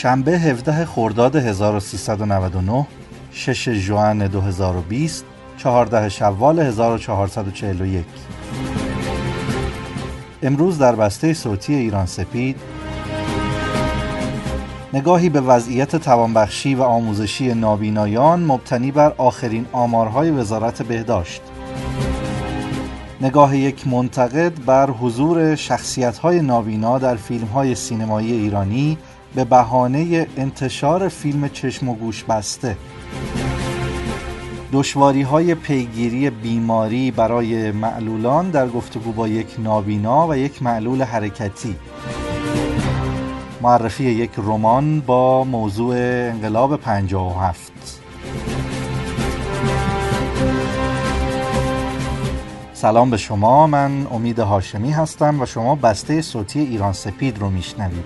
شنبه 17 خرداد 1399، 6 ژوئن 2020، 14 شوال 1441. امروز در بسته صوتی ایران سپید نگاهی به وضعیت توانبخشی و آموزشی نابینایان مبتنی بر آخرین آمارهای وزارت بهداشت. نگاه یک منتقد بر حضور شخصیت‌های نابینا در فیلم‌های سینمایی ایرانی به بهانه انتشار فیلم چشم و گوش بسته. دشواری‌های پیگیری بیماری برای معلولان در گفتگو با یک نابینا و یک معلول حرکتی. معرفی یک رمان با موضوع انقلاب 57. سلام به شما، من امید هاشمی هستم و شما بسته صوتی ایران سپید رو میشنوید.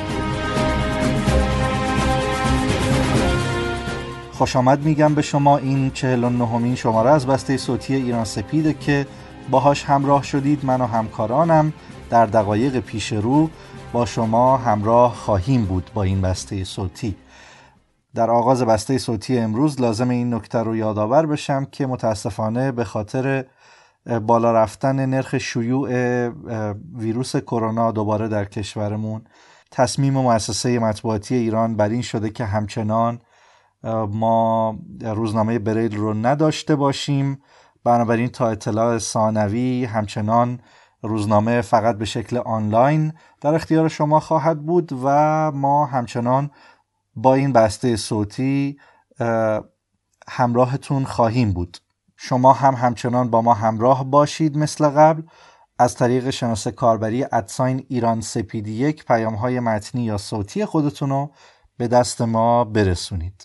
خوش آمد میگم به شما. این 49مین شماره از بسته صوتی ایران سپیده که باهاش همراه شدید. من و همکارانم در دقایق پیش رو با شما همراه خواهیم بود با این بسته صوتی. در آغاز بسته صوتی امروز لازم این نکته رو یادآور بشم که متاسفانه به خاطر بالا رفتن نرخ شیوع ویروس کرونا دوباره در کشورمون تصمیم مؤسسه مطبوعاتی ایران بر این شده که همچنان ما روزنامه بریل رو نداشته باشیم. بنابراین تا اطلاع ثانوی همچنان روزنامه فقط به شکل آنلاین در اختیار شما خواهد بود و ما همچنان با این بسته صوتی همراهتون خواهیم بود. شما هم همچنان با ما همراه باشید مثل قبل از طریق شناسه کاربری ایران سپید 1 پیام‌های متنی یا صوتی خودتون رو به دست ما برسونید.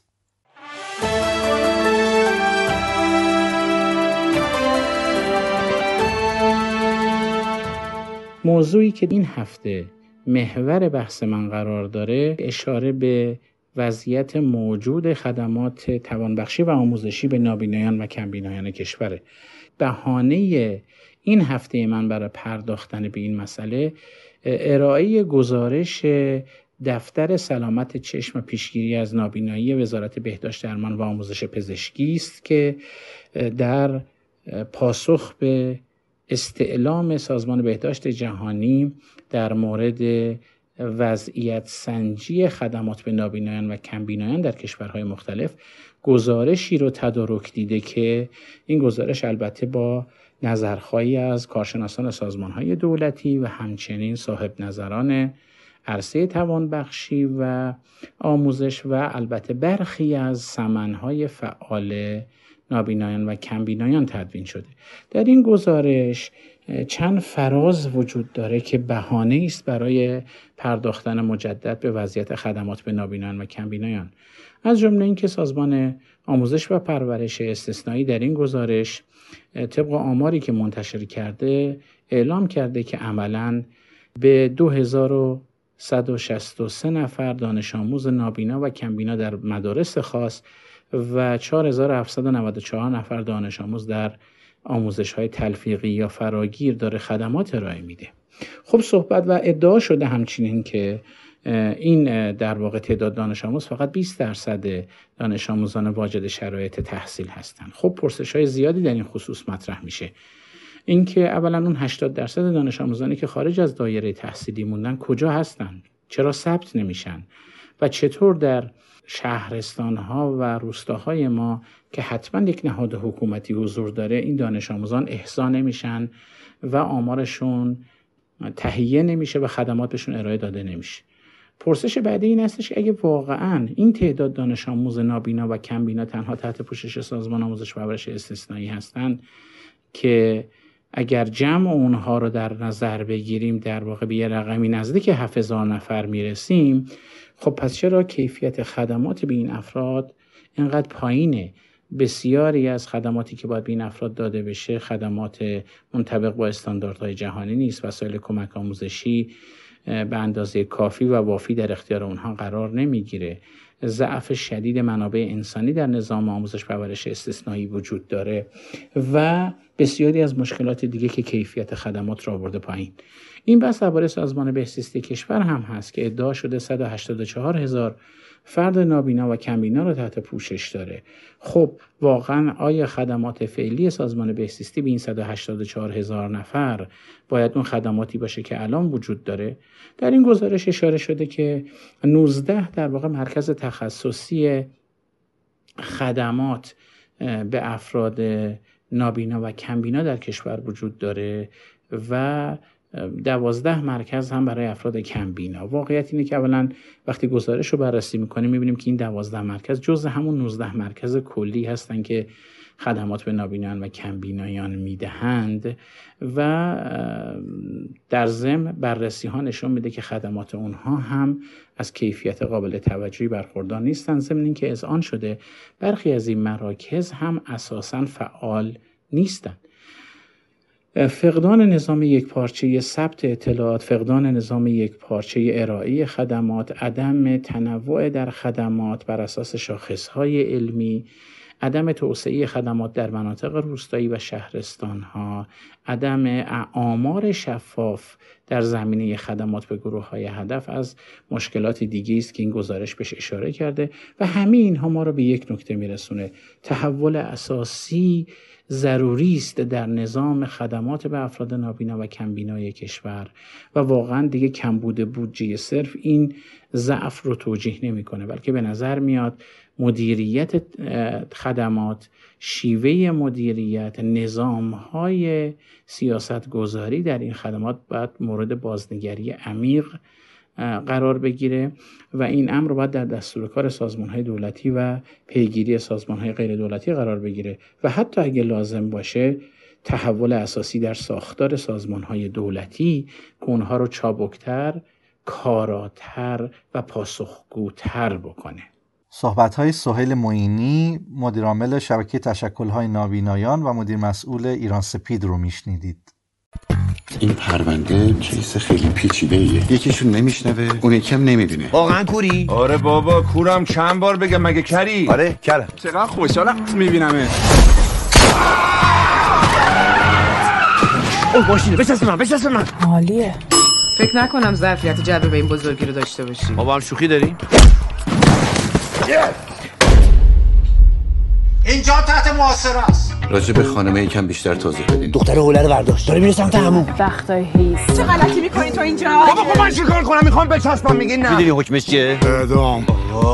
موضوعی که این هفته محور بحث من قرار داره اشاره به وضعیت موجود خدمات توانبخشی و آموزشی به نابینایان و کمبینایان کشوره. بهانه این هفته من برای پرداختن به این مسئله ارائه گزارش دفتر سلامت چشم و پیشگیری از نابینایی وزارت بهداشت درمان و آموزش پزشکی است که در پاسخ به استعلام سازمان بهداشت جهانی در مورد وضعیت سنجی خدمات به نابینایان و کمبینایان در کشورهای مختلف گزارشی رو تدارک دیده که این گزارش البته با نظرخواهی از کارشناسان سازمانهای دولتی و همچنین صاحب نظران عرصه توانبخشی و آموزش و البته برخی از سمنهای فعال نابینایان و کمبینایان تدوین شده. در این گزارش چند فراز وجود داره که بهانه است برای پرداختن مجدد به وضعیت خدمات به نابینایان و کمبینایان. از جمله اینکه سازمان آموزش و پرورش استثنایی در این گزارش طبق آماری که منتشر کرده اعلام کرده که عملاً به 2163 نفر دانش آموز نابینا و کمبینا در مدارس خاص و 4794 نفر دانش آموز در آموزش‌های تلفیقی یا فراگیر داره خدمات ارائه میده. خب صحبت و ادعا شده همچنین که این در واقع تعداد دانش آموز فقط 20% دانش آموزان واجد شرایط تحصیل هستند. خب پرسش‌های زیادی در این خصوص مطرح میشه. اینکه اولا اون 80% دانش آموزانی که خارج از دایره تحصیلی موندن کجا هستند؟ چرا ثبت نمیشن؟ و چطور در شهرستان‌ها و روستاهای ما که حتما یک نهاد حکومتی حضور داره این دانش آموزان احصا نمیشن و آمارشون تهیه نمیشه و خدماتشون ارائه داده نمیشه. پرسش بعدی این هستش که اگه واقعا این تعداد دانش آموز نابینا و کمبینا تنها تحت پوشش سازمان آموزش و پرورش استثنایی هستن که اگر جمع اونها رو در نظر بگیریم در واقع به یه رقمی نزدیک 7000 نفر میرسیم، خب پس چرا کیفیت خدمات به این افراد اینقدر پایینه؟ بسیاری از خدماتی که باید به این افراد داده بشه خدمات منطبق با استانداردهای جهانی نیست. وسایل کمک آموزشی به اندازه کافی و وافی در اختیار اونها قرار نمیگیره. ضعف شدید منابع انسانی در نظام آموزش پرورش استثنایی وجود داره و بسیاری از مشکلات دیگه که کیفیت خدمات را آورده پایین. این بحث درباره سازمان بهزیستی کشور هم هست که ادعا شده 184,000 فرد نابینا و کمبینا رو تحت پوشش داره. خب واقعا آیا خدمات فعلی سازمان بهزیستی به این 184,000 نفر باید اون خدماتی باشه که الان وجود داره؟ در این گزارش اشاره شده که 19 در واقع مرکز تخصصی خدمات به افراد نابینا و کمبینا در کشور وجود داره و 12 مرکز هم برای افراد کمبینا. واقعیت اینه که اولا وقتی گزارش رو بررسی میکنیم میبینیم که این 12 مرکز جزء همون 19 مرکز کلی هستن که خدمات به نابینایان و کمبینایان میدهند و در ضمن بررسی ها نشون میده که خدمات اونها هم از کیفیت قابل توجهی برخوردار نیستن. ضمن اینکه اذعان شده برخی از این مراکز هم اساساً فعال نیستن. فقدان نظام یکپارچه ثبت اطلاعات، فقدان نظام یکپارچه ارائه خدمات، عدم تنوع در خدمات بر اساس شاخصهای علمی، عدم توسعه خدمات در مناطق روستایی و شهرستان‌ها، عدم آمار شفاف در زمینه خدمات به گروه‌های هدف از مشکلات دیگه است که این گزارش بهش اشاره کرده و همه اینها ما رو به یک نکته میرسونه: تحول اساسی ضروری است در نظام خدمات به افراد نابینا و کمبینای کشور و واقعا دیگه کمبود بودجه صرف این ضعف رو توجیه نمی‌کنه، بلکه به نظر میاد مدیریت خدمات، شیوه مدیریت، نظام‌های سیاست گذاری در این خدمات باید مورد بازنگری عمیق قرار بگیره و این امر باید در دستور کار سازمان‌های دولتی و پیگیری سازمان‌های غیر دولتی قرار بگیره و حتی اگه لازم باشه تحول اساسی در ساختار سازمان‌های دولتی که اونها رو چابکتر، کاراتر و پاسخگوتر بکنه. صحبت‌های سهیل معینی، مدیرعامل شبکه تشکل‌های نابینایان و مدیر مسئول ایران سپید رو میشنیدید. این پرونده کیس خیلی پیچیده‌ایه. یکیشون نمیشنوه، اون یکم نمیدونه. واقعا کوری؟ آره بابا کورم، چند بار بگم مگه کری؟ آره کردم. چقدر خوشحالم میبینمه. اون ماشینه، بچسب من. عالیه. فکر نکنم ظرفیت جلب به این بزرگی رو داشته باشی. ما با هم شوخی داریم؟ اینجا تحت محاصره است. راجع به خانمه یکم بیشتر توضیح بدین. دختر هوله رو برداشت، داره میره سمت همون. وقتای هیس. چه غلطی میکنی تو اینجا؟ بابا خب من چیکار کنم؟ میخوام بچسبم، میگی نه. میدونی حکمش چیه؟ اعدام.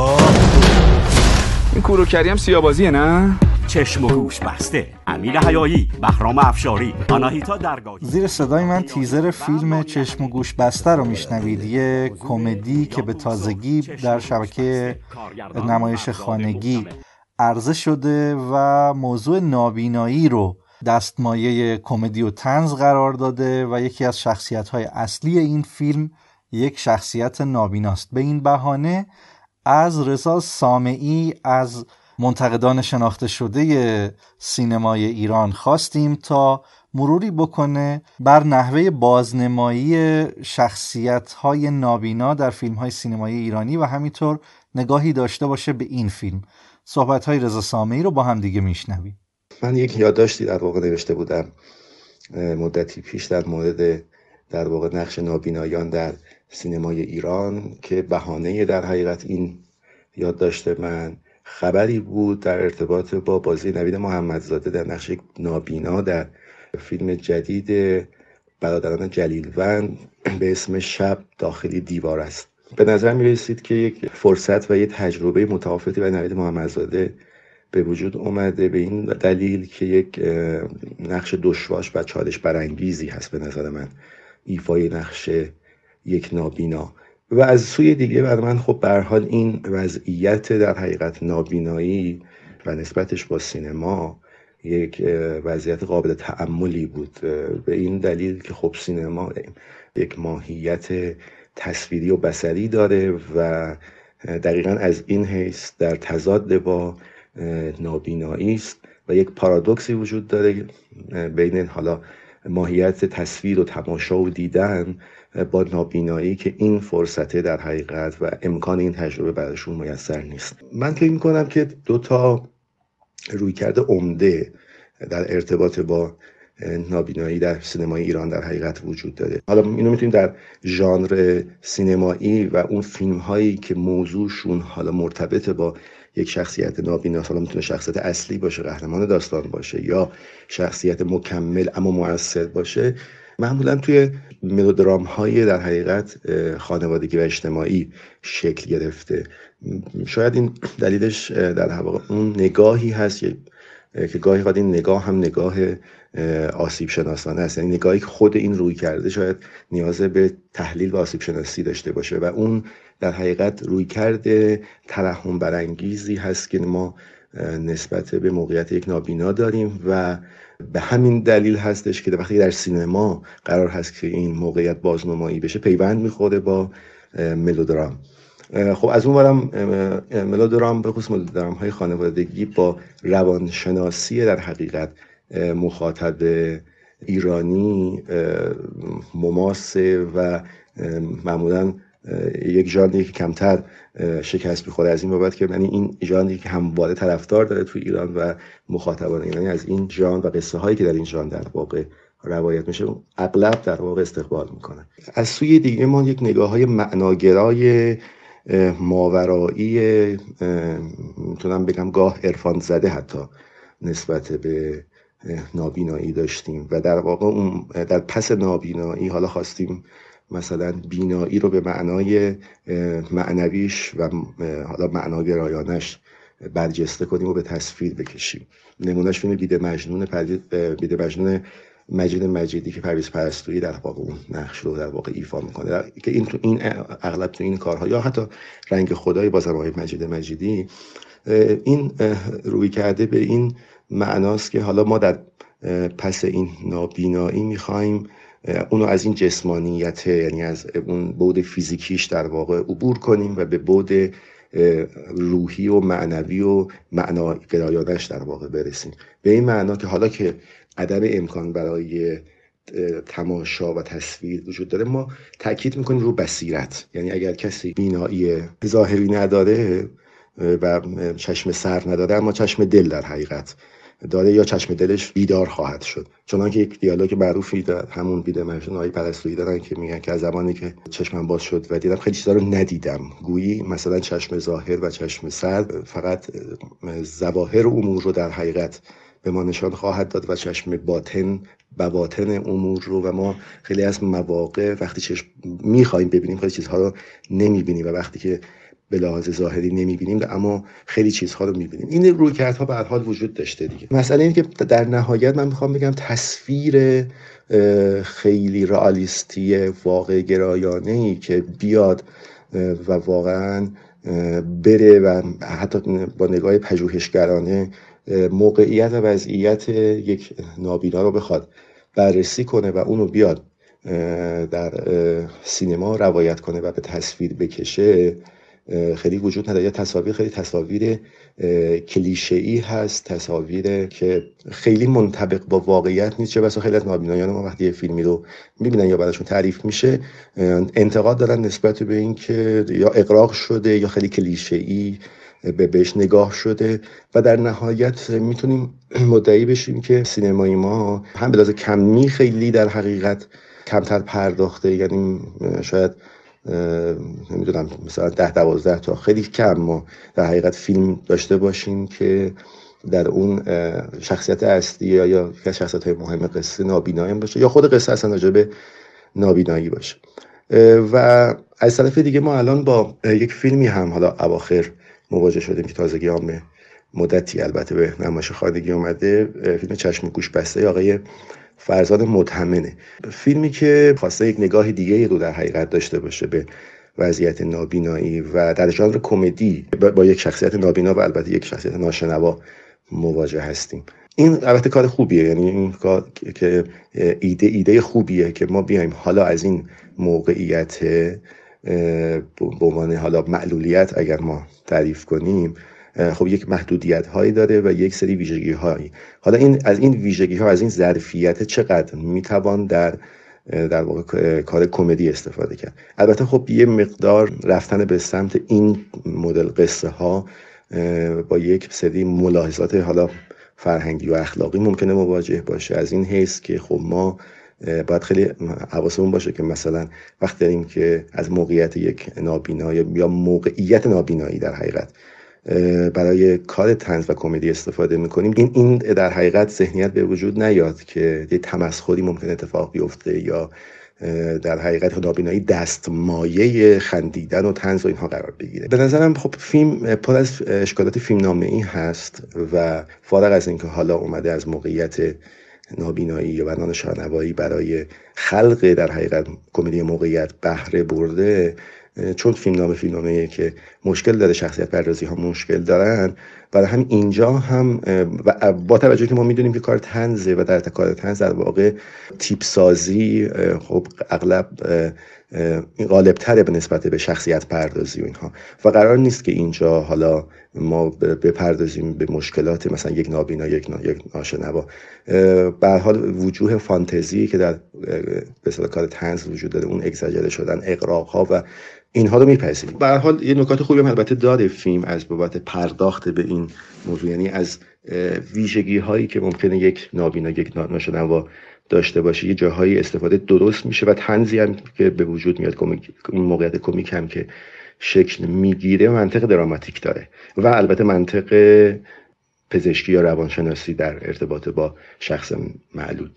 این کوروکری هم سیاه‌بازیه نه؟ چشم و گوش بسته، امیر حیایی، بهرام افشاری، آناهیتا درگاهی. زیر صدای من تیزر فیلم چشم و گوش بسته رو میشنوید، یه کمدی که به تازگی در شبکه نمایش خانگی عرضه شده و موضوع نابینایی رو دستمایه کمدی و طنز قرار داده و یکی از شخصیت‌های اصلی این فیلم یک شخصیت نابیناست. به این بهانه از رضا سامعی، از منتقدان شناخته شده سینمای ایران، خواستیم تا مروری بکنه بر نحوه بازنمایی شخصیت‌های نابینا در فیلم‌های سینمایی ایرانی و همینطور نگاهی داشته باشه به این فیلم. صحبت‌های رضا سامعی رو با هم دیگه میشنویم. من یک یادداشتی در واقع نوشته بودم مدتی پیش در مورد در واقع نقش نابینایان در سینمای ایران که بهانه در حقیقت این یادداشت من خبری بود در ارتباط با بازی نوید محمدزاده در نقش یک نابینا در فیلم جدید برادران جلیلوند به اسم شب داخلی دیوار است. به نظر می رسید که یک فرصت و یک تجربه متفاوتی برای نوید محمدزاده به وجود اومده، به این دلیل که یک نقش دشواش و چالش برانگیزی هست به نظر من ایفای نقش یک نابینا. و از سوی دیگه برای من خب به هر حال این وضعیت در حقیقت نابینایی و نسبتش با سینما یک وضعیت قابل تأملی بود، به این دلیل که خب سینما یک ماهیت تصویری و بصری داره و دقیقاً از این حیث در تضاد با نابینایی است و یک پارادوکسی وجود داره بین حالا ماهیت تصویر و تماشا و دیدن با نابینایی که این فرصته در حقیقت و امکان این تجربه براشون میسر نیست. من فکر میکنم که 2 رویکرد عمده در ارتباط با نابینایی در سینمای ایران در حقیقت وجود داره. حالا اینو میتونیم در ژانر سینمایی و اون فیلم هایی که موضوعشون حالا مرتبط با یک شخصیت نابینا، حالا میتونه شخصیت اصلی باشه، قهرمان داستان باشه، یا شخصیت مکمل اما مؤثر باشه، معمولا توی ملودرام های در حقیقت خانوادگی و اجتماعی شکل گرفته. شاید این دلیلش در واقع اون نگاهی هست که گاهی وقت این نگاه هم نگاه آسیب شناسانه است، یعنی نگاهی که خود این روی کرده شاید نیاز به تحلیل و آسیب شناسی داشته باشه و اون در حقیقت روی کرده ترحم برانگیزی هست که ما نسبت به موقعیت یک نابینا داریم و به همین دلیل هستش که وقتی در سینما قرار هست که این موقعیت بازنمایی بشه پیوند میخوره با ملودرام. خب از اون ورم ملودرام به خصوص ملودرام های خانوادگی با روانشناسی در حقیقت مخاطب ایرانی مماسه و معمولا یک ژانری که کمتر شکست می‌خوره از این بابت که یعنی این ژانری که همواره طرفدار داره تو ایران و مخاطبان ایرانی از این ژانر و قصه هایی که در این ژانر در واقع روایت میشه اغلب در واقع استقبال میکنه. از سوی دیگه ما یک نگاه‌های معناگرای ماورایی میتونم بگم گاه عرفان زده حتی نسبت به نابینایی داشتیم و در واقع اون در پس نابینایی حالا خواستیم مثلا بینایی رو به معنای معنویش و حالا معناگرایانش برجسته کنیم و به تصویر بکشیم. نمونهش فیلم بید مجنون مجید مجیدی که پرویز پرستویی در واقع اون نقش رو در واقع ایفا میکنه که این اغلب تو این کارها یا حتی رنگ خدای بازم آقای مجید مجیدی این روی کرده به این معناست که حالا ما در پس این نابینایی میخوایم اونو از این جسمانیت یعنی از اون بعد فیزیکیش در واقع عبور کنیم و به بعد روحی و معنوی و معناگرایانش در واقع برسیم. به این معنا که حالا که عدم امکان برای تماشا و تصویر وجود داره ما تاکید میکنیم رو بصیرت، یعنی اگر کسی بینایی ظاهری نداره و چشم سر نداره اما چشم دل در حقیقت داره یا چشم دلش بیدار خواهد شد. چنانکه یک دیالوگ معروفی در همون بید مجنون آقای پرستویی دارن که میگن که از زمانی که چشمم باز شد و دیدم خیلی چیزا رو ندیدم، گویی مثلا چشم ظاهر و چشم سر فقط ظواهر امور رو در حقیقت به ما نشان خواهد داد و چشم باطن بواطن امور رو و ما خیلی از مواقع وقتی چشم میخوایم ببینیم خیلی چیزها رو نمیبینیم و وقتی که به لحاظ ظاهری نمیبینیم اما خیلی چیزها رو میبینیم. این رویکردها به هر حال وجود داشته دیگه. مسئله اینه که در نهایت من میخوام بگم تصویر خیلی رئالیستی واقع گرایانه‌ای که بیاد و واقعا بره و حتی با نگاه پژوهشگرانه موقعیت و وضعیت یک نابینا رو بخواد بررسی کنه و اونو بیاد در سینما روایت کنه و به تصویر بکشه خیلی وجود نداره. یا تصاویر خیلی تصاویر کلیشه‌ای هست، تصاویر که خیلی منطبق با واقعیت نیست. چه بسا خیلی از نابینایان ما وقتی یه فیلمی رو میبینن یا براشون تعریف میشه انتقاد دارن نسبت به این که یا اغراق شده یا خیلی کلیشه‌ای بهش نگاه شده و در نهایت میتونیم مدعی بشیم که سینمای ما هم به لحاظ کمی خیلی در حقیقت کمتر پرداخته، یعنی شاید نمیدونم مثلا 10-12 تا خیلی کم ما در حقیقت فیلم داشته باشیم که در اون شخصیت اصلی یا یک از شخصیت‌های مهم قصه نابینایی باشه یا خود قصه اصلا راجع به نابینایی باشه. و از طرف دیگه ما الان با یک فیلمی هم حالا اواخر مواجه شدیم که تازگی هم مدتی البته به نمایش خانگی اومده، فیلم چشم گوش بسته آقای فرزاد مدهمنه. فیلمی که خواسته یک نگاه دیگه رو در حقیقت داشته باشه به وضعیت نابینایی و در ژانر کمدی با یک شخصیت نابینا و البته یک شخصیت ناشنوا مواجه هستیم. این البته کار خوبیه، یعنی این کار که ایده خوبیه که ما بیایم حالا از این موقعیت به عنوان حالا معلولیت اگر ما تعریف کنیم خب یک محدودیت هایی داره و یک سری ویژگی هایی. حالا از این ویژگی ها، از این ظرفیت چقدر میتوان در واقع کار کمدی استفاده کرد. البته خب یه مقدار رفتن به سمت این مدل قصه ها با یک سری ملاحظات حالا فرهنگی و اخلاقی ممکنه مواجه باشه، از این حیث که خب ما باید خیلی حواسمون باشه که مثلا وقت داریم که از موقعیت یک نابینا یا موقعیت نابینایی در حقیقت برای کار طنز و کمدی استفاده میکنیم، این در حقیقت ذهنیت به وجود نیاد که یه تمسخری ممکن اتفاق بیفته یا در حقیقت نابینایی دستمایه خندیدن و طنز و اینها قرار بگیره. به نظرم خب فیلم پر از اشکالات فیلمنامه‌ای هست و فارغ از اینکه حالا اومده از موقعیت نابینایی و ناشنوایی برای خلق در حقیقت کمدی موقعیت بهره برده، چون فیلمنامه که مشکل داره، شخصیت پردازی ها مشکل دارن، برای هم اینجا هم و با توجه که ما میدونیم که کار طنزه و در کار طنز در واقع تیپ سازی خب اغلب غالب‌تره به نسبت به شخصیت پردازی و اینها و قرار نیست که اینجا حالا ما بپردازیم به مشکلات مثلا یک نابینا یک ناشنوا. به هر حال وجوه فانتزی که در به اصطلاح کار طنز وجود داره، اون اگزاجره شدن، اغراق‌ها و اینها رو میپذیریم. به هر حال یه نکات خوبی هم البته داره فیلم از بابت پرداخت به این موضوع، یعنی از ویژگی هایی که ممکنه یک نابینا یک ناشنوا داشته باشه یه جاهایی استفاده درست میشه و طنزی هم که به وجود میاد، این موقعیت کمیک هم که شکل میگیره منطق دراماتیک داره و البته منطق پزشکی یا روانشناسی در ارتباط با شخص معلول.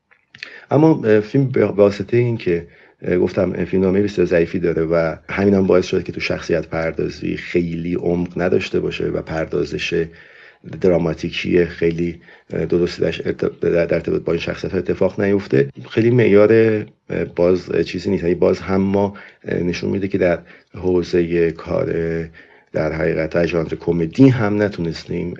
اما فیلم به واسطه این که گفتم فیلمنامه بسیار ضعیفی داره و همین هم باعث شده که تو شخصیت پردازی خیلی عمق نداشته باشه و پردازش دراماتیکی خیلی درستی در ارتباط با این شخصیت ها اتفاق نیفته. خیلی معیار باز چیزی نیست، باز هم ما نشون میده که در حوزه کار در حقیقت ژانر کمدی هم نتونستیم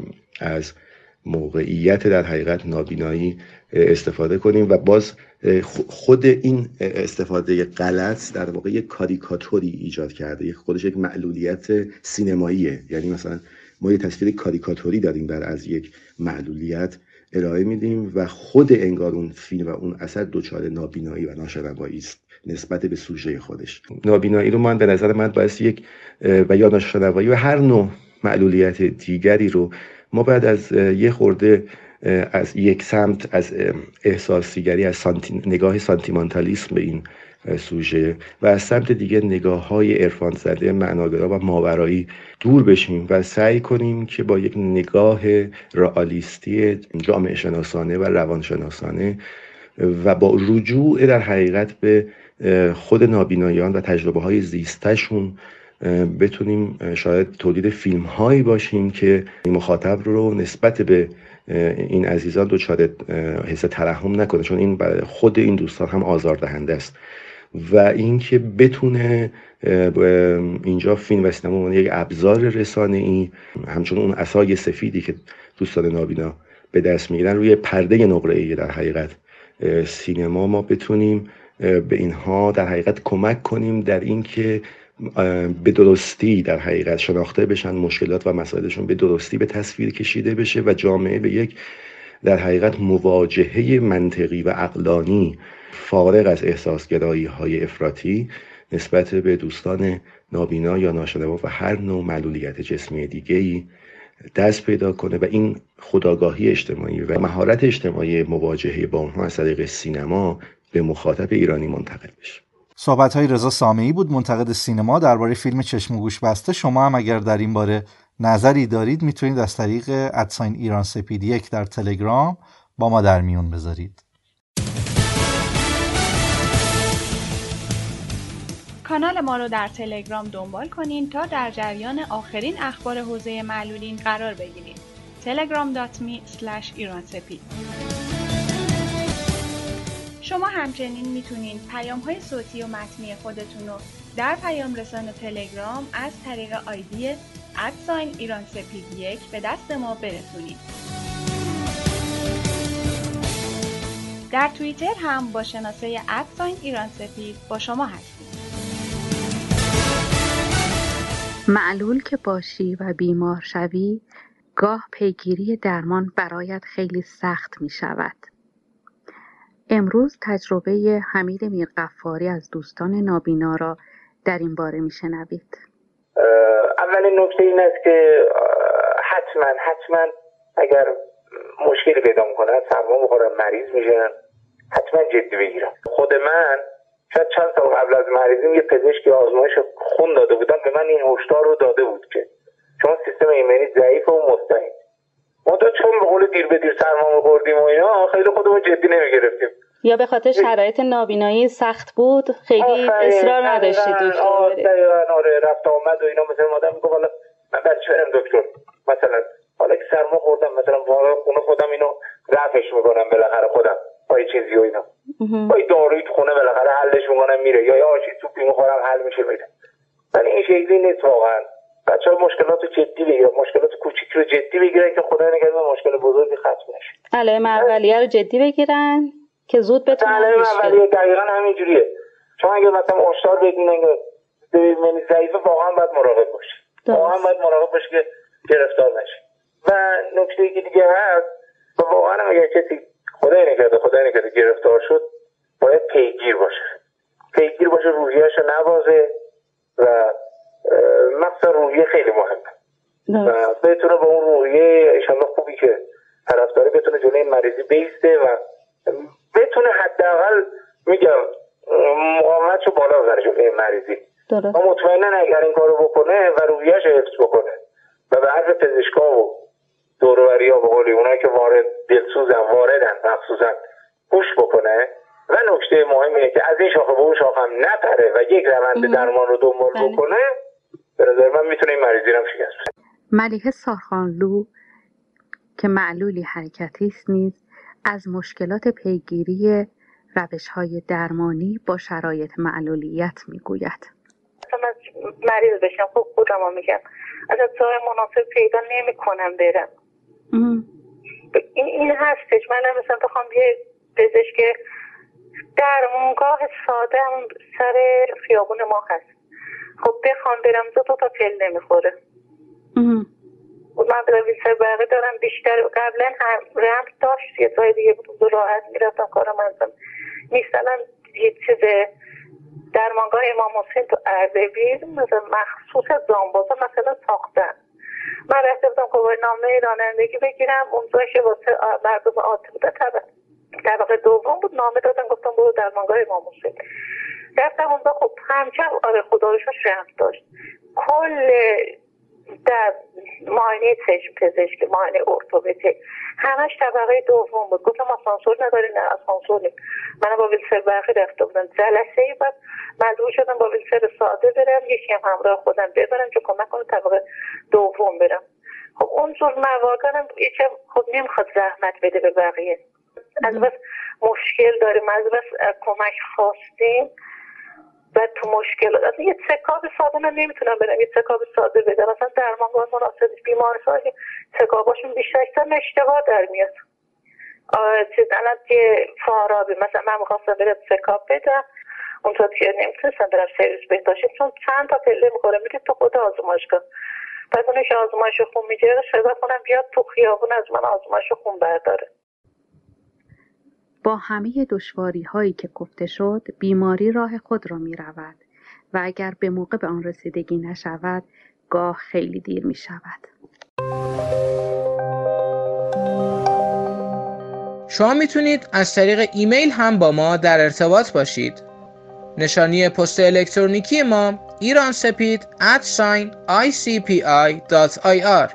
از موقعیت در حقیقت نابینایی استفاده کنیم و باز خود این استفاده غلط در واقع یک کاریکاتوری ایجاد کرده، خودش یک معلولیت سینماییه. یعنی مثلا ما یه تصویر کاریکاتوری داریم از یک معلولیت ارائه میدیم و خود انگار اون فیلم و اون اثر دچار نابینایی و ناشنوایی است نسبت به سوژه خودش. نابینایی رو من به نظر من باعث یک و یا ناشنوایی و هر نوع معلولیت دیگری رو ما بعد از یه خورده از یک سمت از احساسیگری، از نگاه سانتیمانتالیسم به این سوژه و از سمت دیگه نگاه‌های عرفان زده معناگرا و ماورایی دور بشیم و سعی کنیم که با یک نگاه رئالیستی جامعه شناسانه و روانشناسانه و با رجوع در حقیقت به خود نابینایان و تجربه‌های زیستشون بتونیم شاید تولید فیلم‌هایی باشیم که مخاطب رو نسبت به این عزیزان دچار حس ترحم نکنه، چون این برای خود این دوستان هم آزاردهنده است و اینکه بتونه اینجا فیلم و سینما یک ابزار رسانه‌ای همچون اون عصای سفیدی که دوستان نابینا به دست میگیرن روی پرده نقره‌ای در حقیقت سینما ما بتونیم به اینها در حقیقت کمک کنیم در اینکه به درستی در حقیقت شناخته بشن مشکلات و مسائلشون، به درستی به تصویر کشیده بشه و جامعه به یک در حقیقت مواجهه منطقی و عقلانی فارغ از احساسگرایی‌های افراطی نسبت به دوستان نابینا یا ناشنوا و هر نوع معلولیت جسمی دیگه‌ای دست پیدا کنه و این خودآگاهی اجتماعی و مهارت اجتماعی مواجهه با اونها از طریق سینما به مخاطب ایرانی منتقل بشه. صحبت‌های رضا سامعی بود، منتقد سینما، درباره فیلم چشم و گوش بسته. شما هم اگر در این باره نظری دارید میتونید از طریق @ایران سپید 1 در تلگرام با ما در میون بذارید. کانال ما رو در تلگرام دنبال کنین تا در جریان آخرین اخبار حوزه معلولین قرار بگیرید. telegram.me/iransepid. شما همچنین میتونید پیام‌های صوتی و متنی خودتون رو در پیام رسان تلگرام از طریق آیدی @ایرانسپید1 به دست ما برسونید. در توییتر هم با شناسه @ایرانسپید با شما هستیم. معلول که باشی و بیمار شوی، گاه پیگیری درمان برایت خیلی سخت می شود. امروز تجربه حمید میرغفاری از دوستان نابینا را در این باره می شنوید. اولین نکته این است که حتما اگر مشکلی پیدا میکنن، سرما میخورن، مریض میشن، حتما جدی بگیرن. خود من شاید چند سال قبل از مریضیم یه پزشکی آزمایش خون داده بودم، به من این هشدار رو داده بود که چون سیستم ایمنی ضعیف و مستعد، ما چون به قول دیر به دیر سرما میخوردیم و اینا خیلی خودمون جدی نمیگرفتیم، یا به خاطر شرایط نابینایی سخت بود خیلی اصرار نداشتید دکتر برید. آره رفت آمد و اینا. مثلا آدم میگه والا من بچه برم دکتر، مثلا حالا که سرما خوردم مثلا والا خونه خودم اینو رفعش میکنم بالاخره خودم با یه چیزی و اینا، با یه داروی تو خونه بالاخره حلش میکنم میره، یا یه آشی سوپی میخورم حل میشه میره. ولی این شکلی نیست واقعا. بچه‌ها مشکلات رو جدی بگیرن، مشکلات کوچیک رو جدی بگیرن که خدا نگهدار مشکل بزرگی ختم نشه. علائم اولیه رو جدی بگیرن که زود بتونن علائم اولیه دقیقاً همینجوریه. چون اگه مثلا هشدار بدین اگه ایمنی ضعیفه واقعا باید مراقب باشی. واقعا باید مراقب باشی که گرفتار نشی. و نکته دیگه هست، واقعا اگه کسی خدای نکرده گرفتار شد باید پیگیر باشه، روحیه‌شو نبازه و مقصد روحیه خیلی مهمه و بتونه با اون روحیه انشالله خوبی که طرفداری بتونه جلوی این مریضی بیسته و بتونه حداقل میگم مقاومتشو بالا ببره جلوی این مریضی. و مطمئنا اگر این کارو بکنه و روحیه‌اش حفظ بکنه و به حرف پزشکا و دور و بریا به قول اونایی که واردن مخصوصا گوش بکنه و نکته مهمیه که از این شاخه به اون شاخه هم نپره و یک روند درمان رو دنبال بکنه، به نظر من میتونه این مریضی رو شکست بده. ملیحه سارخانلو که معلولی حرکتی است نیز از مشکلات پیگیری روش‌های درمانی با شرایط معلولیت میگوید. مثلا مریض بشم خب خودم میگم از جای مناسب پیدا نمی‌کنم برم. این هستش. من مثلا بخوام یه پزشک درمانگاه ساده سر خیابون ما هست، خب بخوام برم دو تا پل نمیخوره. من به ویسر برقی دارم بیشتر. قبلا هم رمز داشت یه جای دیگه بود راحت میرفتم کارم انجام. مثلا یه چیز درمانگاه امام حسین تو اردبیل مثلا مخصوص دامبازا مثلا ساختن. من رفته بودم که نامه رانندگی بگیرم، اونجاش واسه مردم عادی بوده طبقه دوم بود، نامه دادن گفتم برو درمانگاه امام حسین. رفتم اونجا خب همچنان آره خدا رو شکر رمز داشت. کل در معاینه چشم پزشکی، معاینه ارتوپدی همش طبقه دوم بود. گفتم آسانسور نداری؟ نه آسانسور نیست. من با ویلچر برقی رفته بودم جلسه‌ای، بعد مجبور شدم با ویلچر ساده برم، یکی هم همراه خودم ببرم که کمک کنه طبقه دوم برم. خب اونجور مواردم یکم خب نمیخواد زحمت بده به بقیه، از بس مشکل داریم، از بس کمک خواستیم و تو مشکل یه چکاب ساده من نمیتونم برم یه چکاب ساده بدم. مثلا درمانگاه مناسب بیمارستان چکاباشون بیشتر اشتباه در میاد. الان که فارابی مثلا من میخواستم برم چکاب بدم، اونطور که نمیتونستم برم سرویس بهداشتی چون چند تا پله میخوره میگه تو خود آزمایشگاه. بعد اونش آزمایش خون میگیره صدا کنم بیاد تو خیابون از من آزمایش خون برداره. با همه دشواری هایی که گفته شد بیماری راه خود را می رود و اگر به موقع به آن رسیدگی نشود گاه خیلی دیر می شود. شما میتونید از طریق ایمیل هم با ما در ارتباط باشید. نشانی پست الکترونیکی ما iransepid@icpi.ir.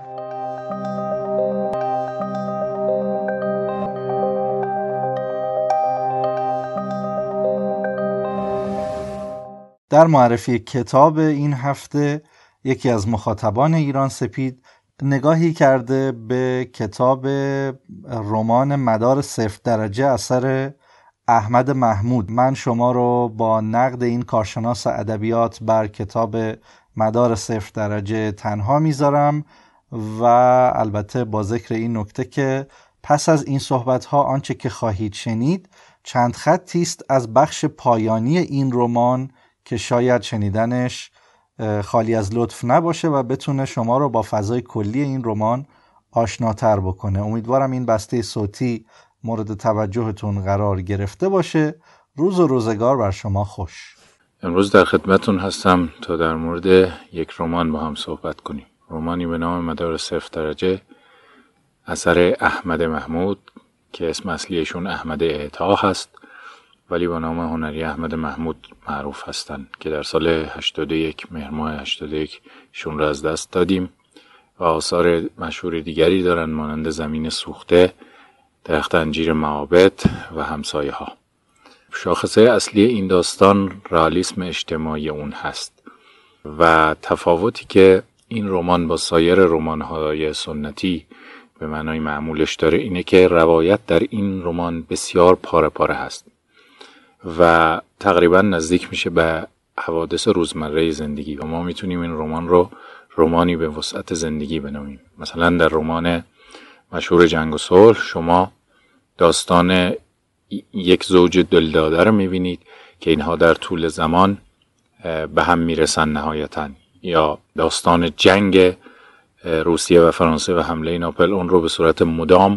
در معرفی کتاب این هفته یکی از مخاطبان ایران سپید نگاهی کرده به کتاب رمان مدار 0 درجه اثر احمد محمود. من شما رو با نقد این کارشناس ادبیات بر کتاب مدار 0 درجه تنها میذارم و البته با ذکر این نکته که پس از این صحبت‌ها آنچه که خواهید شنید چند خطی است از بخش پایانی این رمان که شاید شنیدنش خالی از لطف نباشه و بتونه شما رو با فضای کلی این رمان آشناتر بکنه. امیدوارم این بسته صوتی مورد توجهتون قرار گرفته باشه. روز و روزگار بر شما خوش. امروز در خدمتون هستم تا در مورد یک رمان با هم صحبت کنیم. رمانی به نام مدار 0 درجه اثر احمد محمود که اسم اصلیشون احمد اعطا هست ولی با نام هنری احمد محمود معروف هستن که در سال 81 مهر ماه 81 شون را از دست دادیم و آثار مشهور دیگری دارن مانند زمین سوخته، درخت انجیر معابد و همسایه ها. شاخصه اصلی این داستان رئالیسم اجتماعی اون هست و تفاوتی که این رمان با سایر رمان‌های سنتی به معنای معمولش داره اینه که روایت در این رمان بسیار پاره پاره هست و تقریبا نزدیک میشه به حوادث روزمره زندگی و ما میتونیم این رمان رو رمانی به وسعت زندگی بنامیم. مثلا در رمان مشهور جنگ و صلح شما داستان یک زوج دلداده رو میبینید که اینها در طول زمان به هم میرسن نهایتاً، یا داستان جنگ روسیه و فرانسه و حمله ناپل اون رو به صورت مدام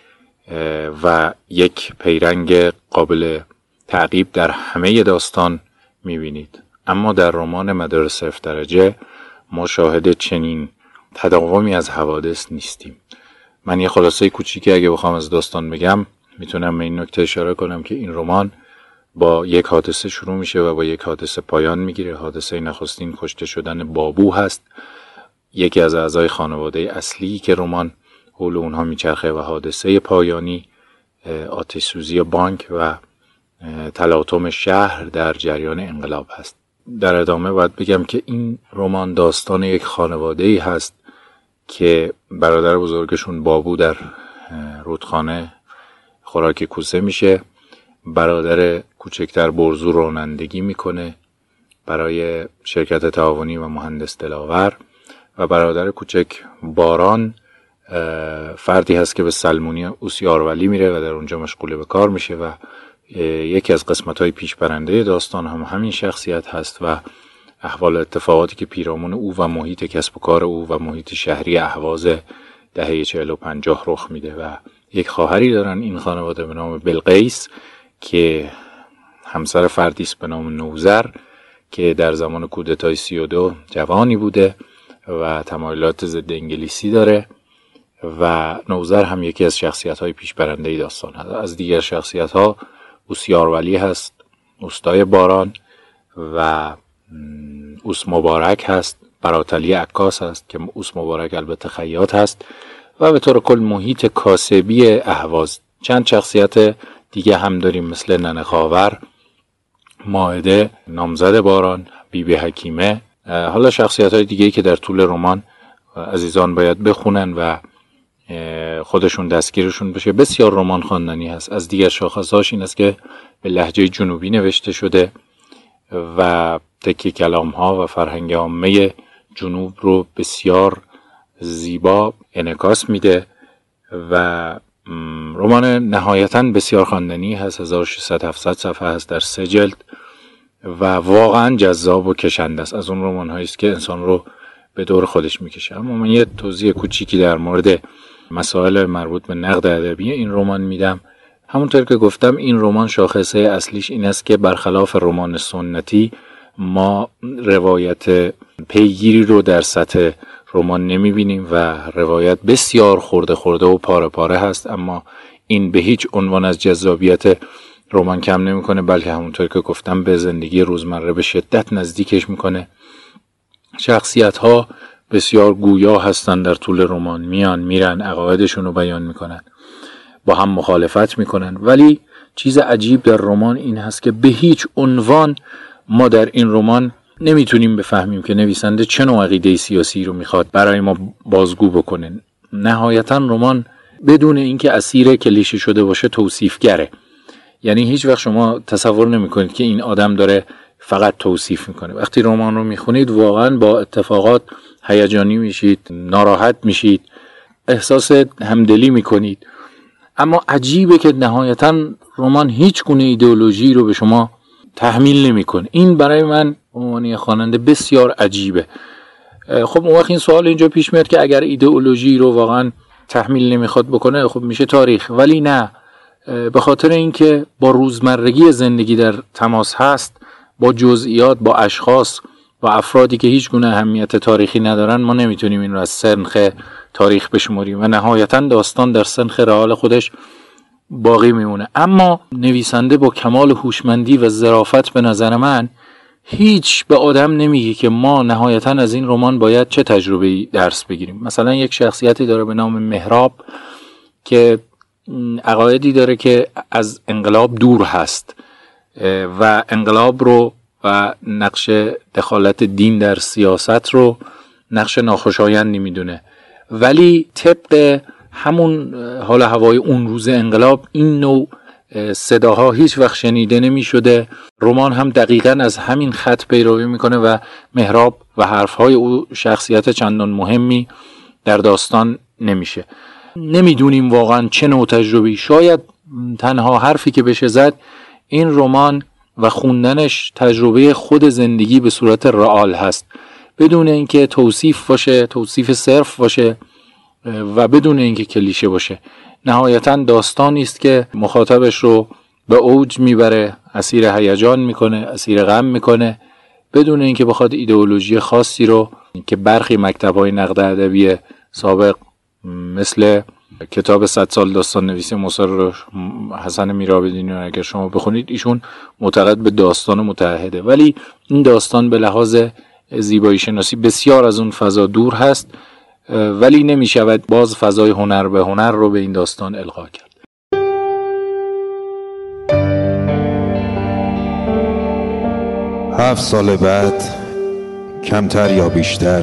و یک پیرنگ قابل تعقیب در همه داستان میبینید. اما در رمان مدار 0 درجه ما شاهد چنین تداومی از حوادث نیستیم. من یه خلاصه کوچیکی اگه بخوام از داستان بگم میتونم به این نکته اشاره کنم که این رمان با یک حادثه شروع میشه و با یک حادثه پایان میگیره. حادثه نخستین کشته شدن بابو هست، یکی از اعضای خانواده اصلی که رمان حول اونها میچرخه، و حادثه پایانی آتش سوزی بانک و تلاطم شهر در جریان انقلاب هست. در ادامه باید بگم که این رمان داستان یک خانواده‌ای هست که برادر بزرگشون بابو در رودخانه خوراک کوسه میشه، برادر کوچکتر برزو رانندگی میکنه برای شرکت تعاونی و مهندس دلاور، و برادر کوچک باران فردی هست که به سلمونی اوسیارولی میره و در اونجا مشغول به کار میشه و یکی از قسمت‌های پیشبرنده داستان هم همین شخصیت هست و احوال اتفاقاتی که پیرامون او و محیط کسب و کار او و محیط شهری اهواز دهه 40 و 50 رخ میده. و یک خواهری دارن این خانواده به نام بلقیس که همسر فردی است به نام نوذر که در زمان کودتای 32 جوانی بوده و تمایلات ضد انگلیسی داره و نوذر هم یکی از شخصیت‌های پیشبرنده داستان هست. از دیگر شخصیت‌ها اوسیارولی هست، اوستای باران، و اوس مبارک هست، براتلی عکاس هست که اوس مبارک البته خیاط هست، و به طور کل محیط کاسبی اهواز. چند شخصیت دیگه هم داریم مثل ننه خاور، مائده، نامزد باران، بیبی حکیمه. حالا شخصیت‌های دیگه‌ای که در طول رمان عزیزان باید بخونن و خودشون دستگیرشون بشه. بسیار رمان خواندنی هست. از دیگر شاخصهاش این است که به لهجه جنوبی نوشته شده و تکی کلام ها و فرهنگ عامه جنوب رو بسیار زیبا انعکاس میده و رمان نهایتاً بسیار خواندنی هست. 1600-700 صفحه هست در 3 جلد و واقعاً جذاب و کشنده است. از اون رمان هایی است که انسان رو به دور خودش میکشه. اما من یه توضیح کوچیکی در مورد مسائل مربوط به نقد ادبی این رمان میدم. همونطور که گفتم این رمان شاخصه اصلیش این است که برخلاف رمان سنتی ما روایت پیگیری رو در سطح رمان نمیبینیم و روایت بسیار خورده خورده و پاره پاره هست، اما این به هیچ عنوان از جذابیت رمان کم نمیکنه، بلکه همونطور که گفتم به زندگی روزمره به شدت نزدیکش میکنه. شخصیت ها بسیار گویا هستن، در طول رمان میان میرن، عقایدشون رو بیان میکنن، با هم مخالفت میکنن، ولی چیز عجیب در رمان این هست که به هیچ عنوان ما در این رمان نمیتونیم بفهمیم که نویسنده چه نوع عقیده سیاسی رو میخواد برای ما بازگو بکنه. نهایتا رمان بدون اینکه اسیر کلیشه شده باشه توصیفگره، یعنی هیچ وقت شما تصور نمیکنید که این آدم داره فقط توصیف میکنه. وقتی رمان رو میخونید واقعا با اتفاقات هیجانی میشید، ناراحت میشید، احساس همدلی میکنید. اما عجیبه که نهایتا رمان هیچ گونه ایدئولوژی رو به شما تحمیل نمیکنه. این برای من عنوان خواننده بسیار عجیبه. خب اون وقت این سوال اینجا پیش میاد که اگر ایدئولوژی رو واقعا تحمیل نمیخواد بکنه خب میشه تاریخ، ولی نه، به خاطر اینکه با روزمرگی زندگی در تماس هست، با جزئیات، با اشخاص، با افرادی که هیچ گونه اهمیت تاریخی ندارن، ما نمیتونیم این رو از سنخ تاریخ بشمریم و نهایتا داستان در سنخ رئال خودش باقی میمونه. اما نویسنده با کمال هوشمندی و ظرافت به نظر من هیچ به آدم نمیگه که ما نهایتا از این رمان باید چه تجربه‌ای درس بگیریم. مثلا یک شخصیتی داره به نام مهراب که عقایدی داره که از انقلاب دور هست و انقلاب رو و نقش دخالت دین در سیاست رو نقش ناخوشایندی میدونه، ولی طبق همون حال هوای اون روز انقلاب این نوع صداها هیچ وقت شنیده نمی شده. رمان هم دقیقاً از همین خط پیروی میکنه و مهراب و حرفهای او شخصیت چندان مهمی در داستان نمیشه. نمیدونیم واقعاً چه نوع تجربی. شاید تنها حرفی که بشه زد این رمان و خوندنش تجربه خود زندگی به صورت رئال هست، بدون اینکه توصیف باشه، توصیف صرف باشه و بدون اینکه کلیشه باشه. نهایتاً داستانی است که مخاطبش رو به اوج میبره، اسیر هیجان میکنه، اسیر غم میکنه، بدون اینکه بخواد ایدئولوژی خاصی رو که برخی مکتب‌های نقد ادبی سابق مثل کتاب 100 سال داستان نویسی مصر حسن میرآبدینی رو اگر شما بخونید، ایشون معتقد به داستان متعهده، ولی این داستان به لحاظ زیبایی شناسی بسیار از اون فضا دور هست، ولی نمیشود باز فضای هنر به هنر رو به این داستان القا کرد. 7 سال بعد، کمتر یا بیشتر،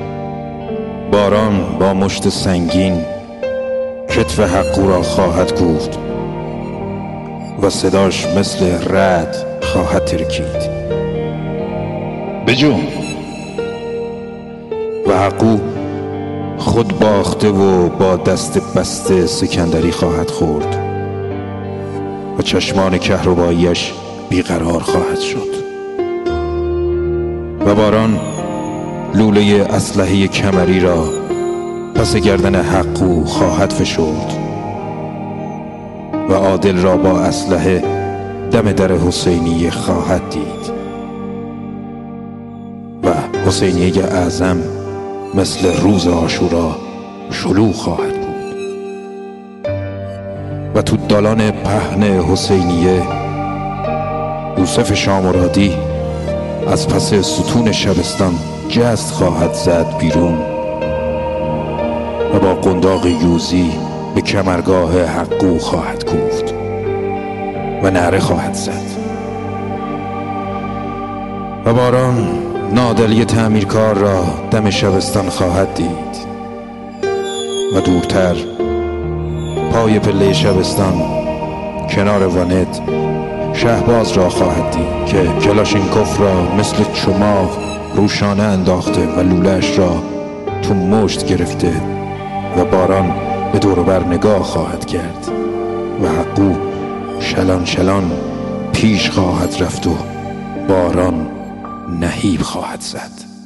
باران با مشت سنگین کتف حقو را خواهد کوفت و صداش مثل رعد خواهد ترکید. بجنب! و حقو خود باخته و با دست بسته سکندری خواهد خورد و چشمان کهرباییش بیقرار خواهد شد و باران لوله اسلحه کمری را پس گردن حقو خواهد فشرد و عادل را با اسلحه دم در حسینیه خواهد دید و حسینیه اعظم مثل روز عاشورا شلوغ خواهد بود و تو دالان پهن حسینیه یوسف شامرادی از پس ستون شبستان جست خواهد زد بیرون و با قنداق یوزی به کمرگاه حقو خواهد کوفت و نعره خواهد زد و باران نادلی تعمیرکار را دم شبستان خواهد دید و دورتر پای پله شبستان کنار وانت شهباز را خواهد دید که کلاشینکوف را مثل چماق روشانه انداخته و لوله‌اش را تو مشت گرفته و باران به دور و بر نگاه خواهد کرد و حقو شلان شلان پیش خواهد رفت و باران نهیب خواهد زد.